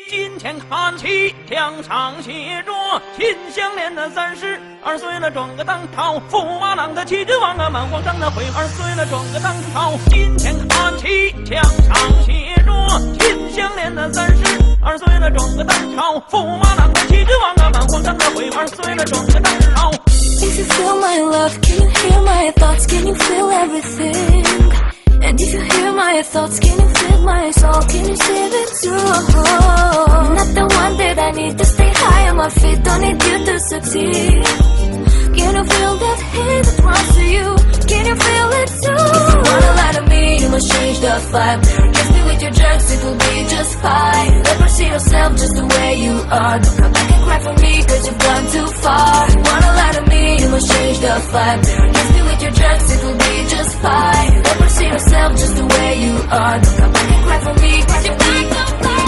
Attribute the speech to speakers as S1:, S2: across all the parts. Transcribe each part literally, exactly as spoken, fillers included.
S1: 今天看齐墙上写着秦香莲的三十二岁了，转个当朝驸马郎的齐君王啊，满皇上的回二岁了，转个当朝。今天看齐墙上写着秦香莲的三十二岁了，转个当朝驸马郎的齐君王啊，满皇上的回二岁了，转个当朝。
S2: If you feel my love, can you hear my thoughts? Can you feel everything? And if you hear my thoughts, can you feel my soul? Can you see it too? I'm not the one that I need to stay high on my feet. Don't need you to succeed. Can you feel that hate that runs to you? Can you feel it too? If you wanna lie to me, you must change the vibe. Kiss me with your drugs, it will be just fine. Never see yourself just the way you are. Don't come back and cry for me, cause you've gone too far. If you wanna lie to me, you must change the vibe. Kiss me with your drugs, it will be just fine. Never see yourself just the way you are. Don't come back and cry for me, cause you've gone too far.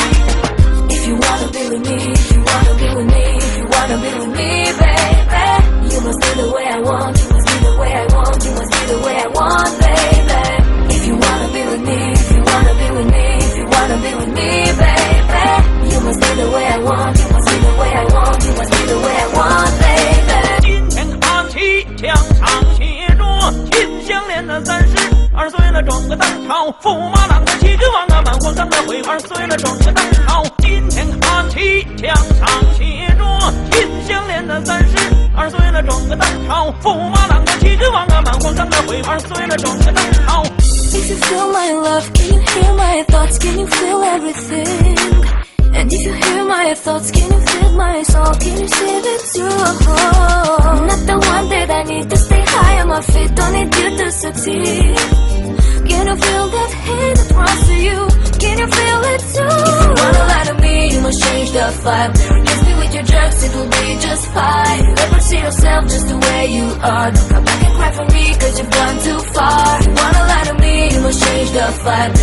S2: If you wanna be with me, if you wanna be with me, if you wanna be with me, baby, you must be the way I want, you must be the way I want, you must be the way I want, baby. If you wanna be with me, if you wanna be with me, if you wanna be with me, baby, you must be the way I want, you must be the way I want, you must be the way I want, baby.
S1: 今天看齐墙上写着秦香莲的三十二岁了，转个当朝驸马郎的齐君王啊，满皇上的回二岁了，转个当朝。今天看齐墙上写着秦香莲的三十二岁了，转个当朝驸马郎的齐君王啊，满皇上的回二岁了，转个当朝。
S2: If you feel my love, can you hear my thoughts? Can you feel everything? And if you hear my thoughts, can you feel my soul? Can you see it too? I'm not the one that I need to stay high on my feet. Don't need you to succeed. Can you feel that hate that runs to you? Can you feel it too? If you wanna lie to me, you must change the vibe. Kiss me with your drugs, it will be just fine. Never see yourself just the way you are. Don't come back and cry for me, cause you've gone too far. If you wanna lie to me, you must change the vibe.